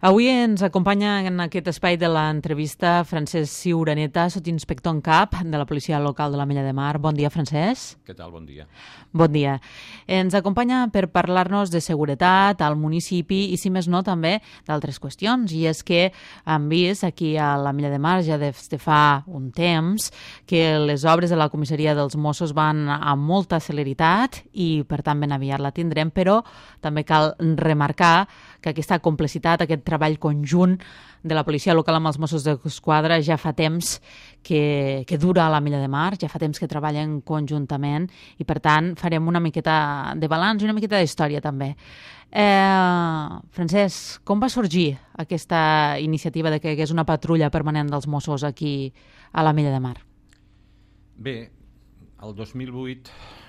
Avui ens acompanya en aquest espai de l'entrevista Francesc Ciuraneta, sotsinspector en cap de la Policia Local de l'Ametlla de Mar. Bon dia, Francesc. Què tal? Bon dia. Bon dia. Ens acompanya per parlar-nos de seguretat al municipi i, si més no, també d'altres qüestions. I és que hem vist aquí a l'Ametlla de Mar ja des de fa un temps que les obres de la comissaria dels Mossos van amb molta celeritat i, per tant, ben aviat la tindrem, però també cal remarcar que aquesta complicitat, aquest treball conjunt de la policia local amb els Mossos d'Esquadra ja fa temps que dura a l'Ametlla de Mar, ja fa temps que treballen conjuntament i, per tant, farem una miqueta de balanç i una miqueta d'història també. Francesc, com va sorgir aquesta iniciativa de que hi hagués una patrulla permanent dels Mossos aquí a l'Ametlla de Mar? Bé, el 2008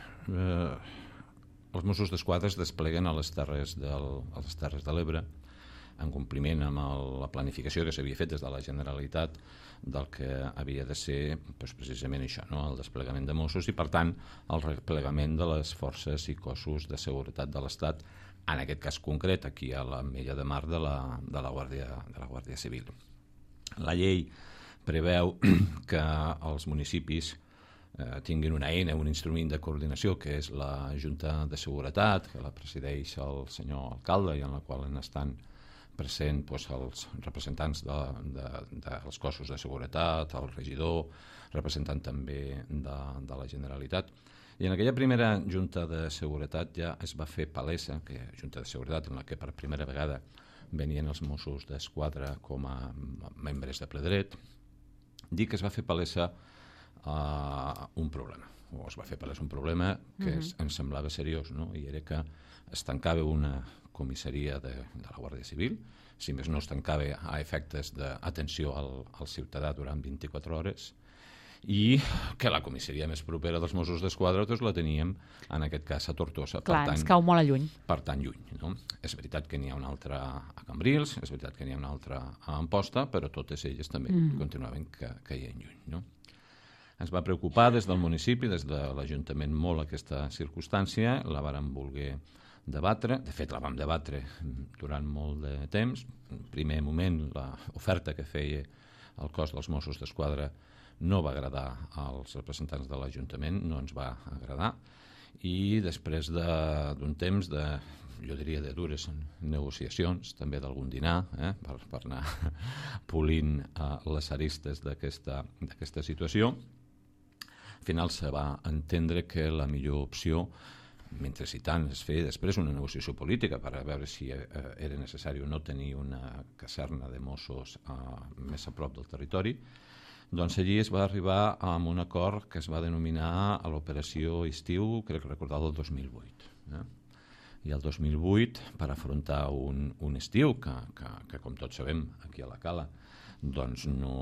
els Mossos d'Esquadra es despleguen a les Terres de l'Ebre en compliment amb la planificació que s'havia fet des de la Generalitat del que havia de ser precisament això, el desplegament de Mossos i, per tant, el replegament de les forces i cossos de seguretat de l'Estat, en aquest cas concret, aquí a l'Ametlla de Mar de la Guàrdia Civil. La llei preveu que els municipis tinguin una eina, un instrument de coordinació, que és la Junta de Seguretat, que la presideix el senyor alcalde i en la qual estan presents els representants dels cossos de seguretat, el regidor, representant també de la Generalitat. I en aquella primera Junta de Seguretat ja es va fer palesa, Junta de Seguretat en la que per primera vegada venien els Mossos d'Esquadra com a membres de ple dret, dir que es va fer palesa un problema, o es va fer palès un problema que ens semblava seriós, i era que es tancava una comissaria de la Guàrdia Civil, si més no es tancava a efectes d'atenció al ciutadà durant 24 hores, i que la comissaria més propera dels Mossos d'Esquadra la teníem, en aquest cas, a Tortosa. Clar, ens cau molt a lluny. Per tant, lluny. És veritat que n'hi ha una altra a Cambrils, és veritat que n'hi ha una altra a Amposta, però totes elles també continuaven caient lluny. Ens va preocupar des del municipi, des de l'Ajuntament, molt aquesta circumstància, la vàrem voler debatre, de fet la vam debatre durant molt de temps. En primer moment l'oferta que feia el cos dels Mossos d'Esquadra no va agradar als representants de l'Ajuntament, no ens va agradar, i després d'un temps jo diria de dures negociacions, també d'algun dinar, per anar polint les aristes d'aquesta situació, al final se va entendre que la millor opció, mentre i tant es feia després una negociació política per a veure si era necessari o no tenir una caserna de Mossos més a prop del territori, doncs allí es va arribar a un acord que es va denominar a l'operació estiu, crec recordar, del 2008. I el 2008, per afrontar un estiu que com tots sabem, aquí a la Cala, doncs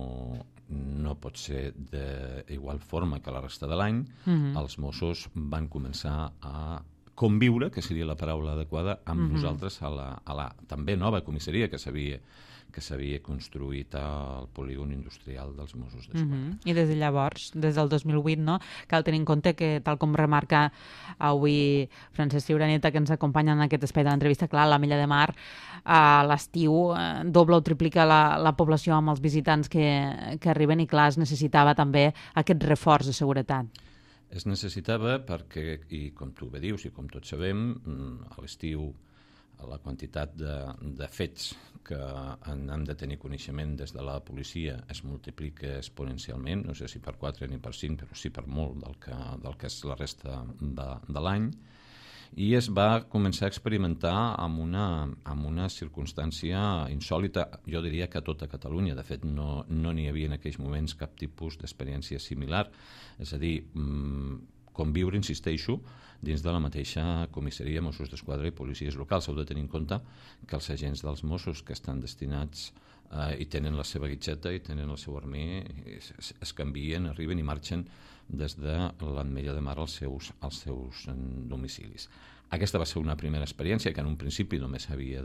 no pot ser d'igual forma que la resta de l'any, els Mossos van començar a conviure, que seria la paraula adequada, amb nosaltres a la també nova comissaria que s'havia construït al polígon industrial dels Mossos d'Esquadra. I des de llavors, des del 2008, cal tenir en compte que, tal com remarca avui Francesc Ciuraneta, que ens acompanya en aquest espai de l'entrevista, clar, a l'Ametlla de Mar, a l'estiu doble o triplica la població amb els visitants que arriben i, clar, es necessitava també aquest reforç de seguretat. Es necessitava perquè, i com tu bé dius i com tots sabem, a l'estiu la quantitat de fets que hem de tenir coneixement des de la policia es multiplica exponencialment, no sé si per 4 ni per 5, però sí per molt del que és la resta de l'any, i es va començar a experimentar amb una circumstància insòlita, jo diria que a tota Catalunya. De fet, no n'hi havia en aquells moments cap tipus d'experiència similar, és a dir, conviure, insisteixo, dins de la mateixa comissaria, Mossos d'Esquadra i policies locals. Heu de tenir en compte que els agents dels Mossos que estan destinats i tenen la seva guitxeta i tenen el seu armer, es canvien, arriben i marxen des de l'Ametlla de Mar als seus domicilis. Aquesta va ser una primera experiència que en un principi només havia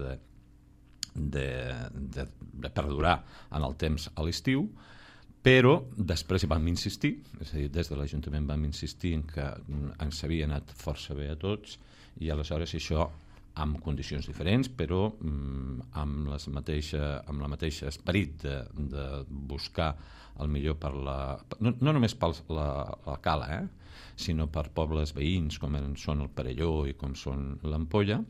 de perdurar en el temps a l'estiu, però després vam insistir, és a dir, des de l'Ajuntament vam insistir en que ens havia anat força bé a tots i aleshores això amb condicions diferents, però amb la mateixa esperit de buscar el millor per no només per la Cala, sinó per pobles veïns com són el Perelló i com són l'Ampolla,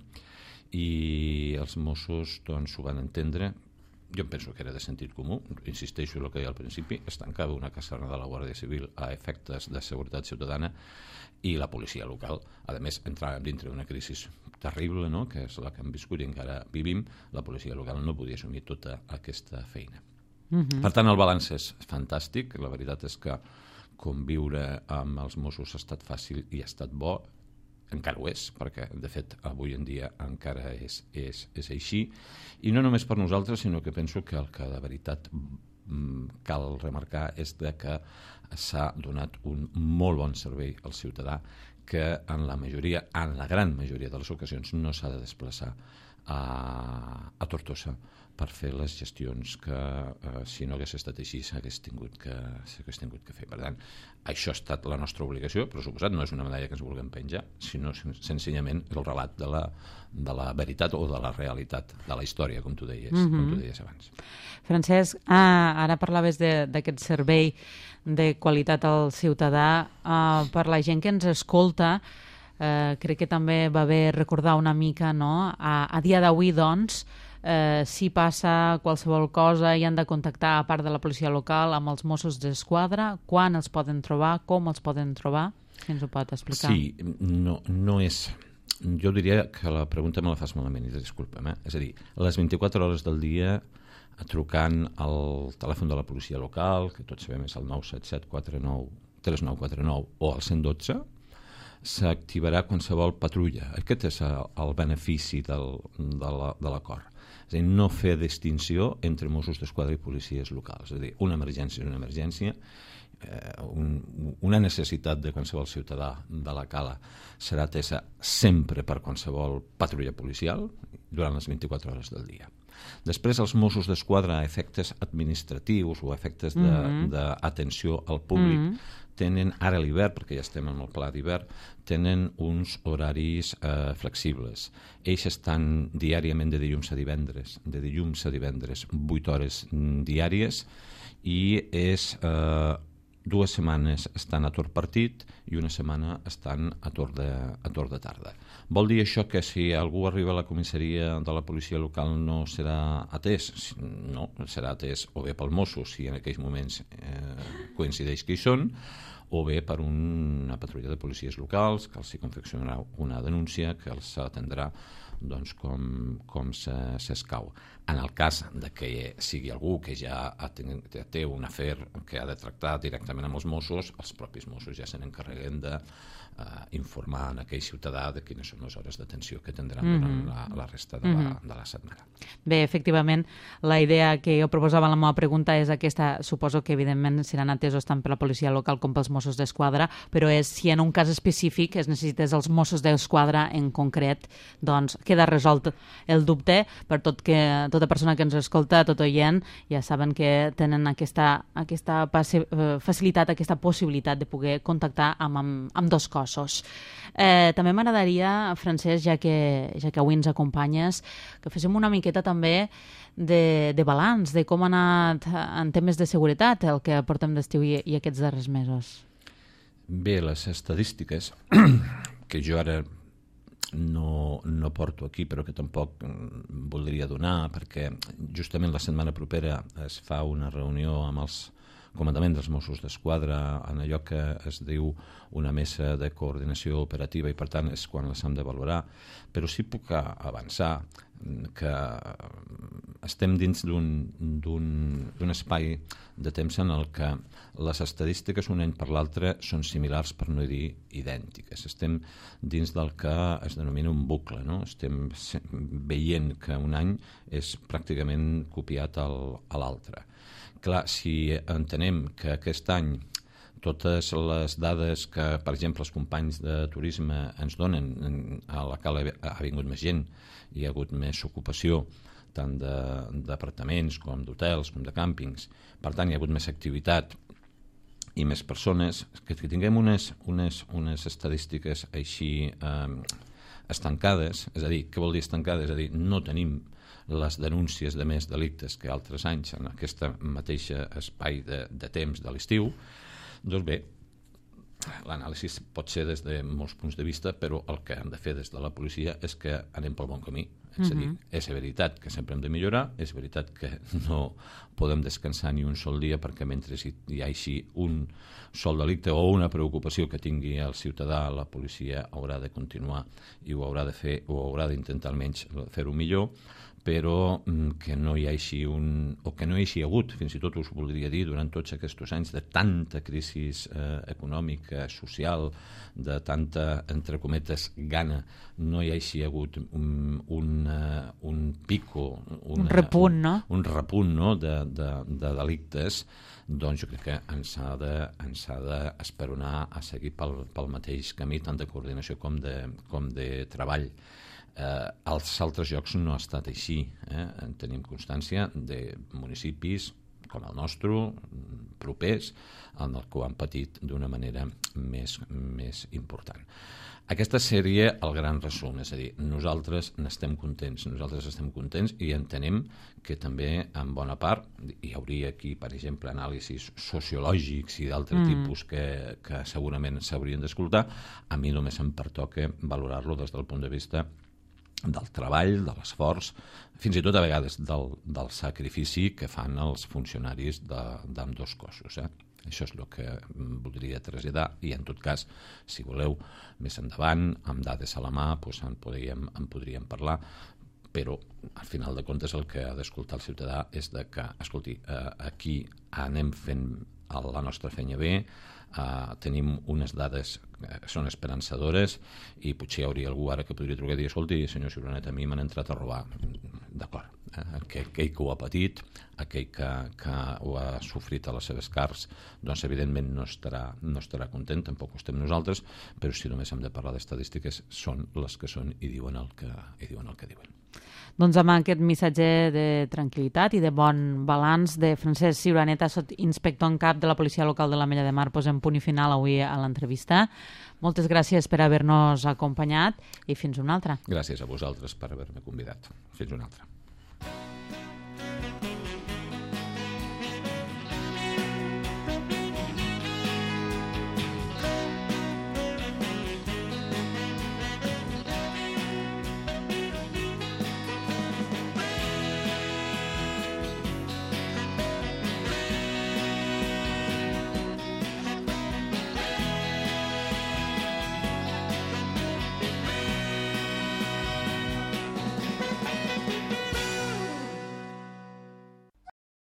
i els Mossos doncs ho van entendre. Jo em penso que era de sentit comú, insisteixo en el que deia al principi, es tancava una caserna de la Guàrdia Civil a efectes de seguretat ciutadana i la policia local, a més, entràvem dintre d'una crisi terrible, no?, que és la que hem viscut i encara vivim, la policia local no podia assumir tota aquesta feina. Per tant, el balanç és fantàstic, la veritat és que conviure amb els Mossos ha estat fàcil i ha estat bo, encara ho és, perquè de fet avui en dia encara és així, i no només per nosaltres, sinó que penso que el que de veritat cal remarcar és que s'ha donat un molt bon servei al ciutadà, que en la gran majoria de les ocasions no s'ha de desplaçar a Tortosa per fer les gestions que, si no hagués estat així, s'hagués tingut que fer. Per tant, això ha estat la nostra obligació, però suposat no és una medalla que ens vulguem penjar, sinó senzillament el relat de la veritat o de la realitat de la història, com tu deies abans. Francesc, ara parlaves d'aquest servei de qualitat al ciutadà. Per la gent que ens escolta, crec que també va bé recordar una mica, no? A dia d'avui, doncs, si passa qualsevol cosa i han de contactar, a part de la policia local, amb els Mossos d'Esquadra, quan els poden trobar, com els poden trobar? Si ens ho pot explicar. Sí, no és... Jo diria que la pregunta me la fas malament, i disculpa'm. És a dir, les 24 hores del dia, trucant al telèfon de la policia local, que tots sabem és el 977 49 3949 o el 112, s'activarà qualsevol patrulla. Aquest és el benefici de l'acord. És a dir, no fer distinció entre Mossos d'Esquadra i policies locals. És a dir, una emergència és una emergència, una necessitat de qualsevol ciutadà de la Cala serà atesa sempre per qualsevol patrulla policial durant les 24 hores del dia. Després, els Mossos d'Esquadra a efectes administratius o a efectes d'atenció al públic tenen, ara a l'hivern, perquè ja estem en el pla d'hivern, tenen uns horaris flexibles. Ells estan diàriament de dilluns a divendres, 8 hores diàries, i és 2 setmanes estan a torn partit i una setmana estan a torn de tarda. Vol dir això que si algú arriba a la comissaria de la policia local no serà atès? No, serà atès o bé pel Mossos, si en aquells moments coincideix que hi són, o bé per una patrulla de policies locals que els confeccionarà una denúncia que els atendrà doncs, com s'escau. En el cas de que sigui algú que ja té un afer que ha de tractar directament amb els Mossos, els propis Mossos ja se n'encarreguen d'informar a aquell ciutadà de quines són les hores d'atenció que tindran durant la resta de la setmana. Bé, efectivament, la idea que jo proposava en la meva pregunta és aquesta. Suposo que evidentment seran atesos tant per la policia local com pels Mossos d'Esquadra, però és si en un cas específic es necessités els Mossos d'Esquadra en concret, doncs queda resolt el dubte. Per tota persona que ens escolta, tot oient, ja saben que tenen aquesta facilitat, aquesta possibilitat de poder contactar amb dos cossos. També m'agradaria, Francesc, ja que avui ens acompanyes, que féssim una miqueta també de balanç, de com ha anat en temes de seguretat el que portem d'estiu i aquests darrers mesos. Bé, les estadístiques que jo ara no porto aquí, però que tampoc voldria donar, perquè justament la setmana propera es fa una reunió amb els comandaments dels Mossos d'Esquadra en allò que es diu una mesa de coordinació operativa, i per tant és quan les hem de valorar, però sí puc avançar que estem dins d'un espai de temps en el que les estadístiques un any per l'altre són similars, per no dir idèntiques. Estem dins del que es denomina un bucle, no? Estem veient que un any és pràcticament copiat a l'altre. Clar, si entenem que aquest any totes les dades que, per exemple, els companys de turisme ens donen, a la Cala ha vingut més gent, hi ha hagut més ocupació, tant d'apartaments com d'hotels, com de càmpings, per tant hi ha hagut més activitat i més persones, que tinguem unes estadístiques així estancades, és a dir, què vol dir estancades? És a dir, no tenim les denúncies de més delictes que altres anys en aquest mateix espai de temps de l'estiu. Doncs bé, l'anàlisi pot ser des de molts punts de vista, però el que hem de fer des de la policia és que anem pel bon camí. És a dir, és veritat que sempre hem de millorar, és veritat que no podem descansar ni un sol dia, perquè mentre hi hagi un sol delicte o una preocupació que tingui el ciutadà, la policia haurà de continuar i ho haurà de fer, o haurà d'intentar almenys fer-ho millor, però que no hi hagi o que no hi hagi hagut, fins i tot us voldria dir, durant tots aquests anys de tanta crisi econòmica, social, de tanta, entre cometes, gana, no hi hagi hagut un pico, un repunt, no? Un repunt, no?, de delictes, doncs jo crec que ens ha d'esperonar a seguir pel mateix camí, tant de coordinació com de treball. Als altres llocs no ha estat així. Tenim constància de municipis com el nostre, propers, en el que ho han patit d'una manera més important. Aquesta seria el gran resum, és a dir, nosaltres n'estem contents, i entenem que també en bona part hi hauria aquí, per exemple, anàlisis sociològics i d'altre tipus que segurament s'haurien d'escoltar. A mi només em pertoca valorar-lo des del punt de vista del treball, de l'esforç, fins i tot a vegades del sacrifici que fan els funcionaris d'ambdós cossos. Això és el que voldria traslladar, i en tot cas, si voleu, més endavant, amb dades a la mà, en podríem parlar, però al final de comptes el que ha d'escoltar el ciutadà és que, escolti, aquí anem fent la nostra feina bé, tenim unes dades que són esperançadores, i potser hi hauria algú ara que podria trucar i dir: escolti, senyor Ciuraneta, a mi m'han entrat a robar. D'acord, aquell que ho ha patit, aquell que ho ha sofrit a les seves carns, doncs evidentment no estarà content, tampoc ho estem nosaltres, però si només hem de parlar d'estadístiques, són les que són i diuen el que diuen. Doncs amb aquest missatge de tranquil·litat i de bon balanç de Francesc Ciuraneta, inspector en cap de la Policia Local de l'Ametlla de Mar, posem punt i final avui a l'entrevista. Moltes gràcies per haver-nos acompanyat i fins una altra. Gràcies a vosaltres per haver-me convidat. Fins una altra.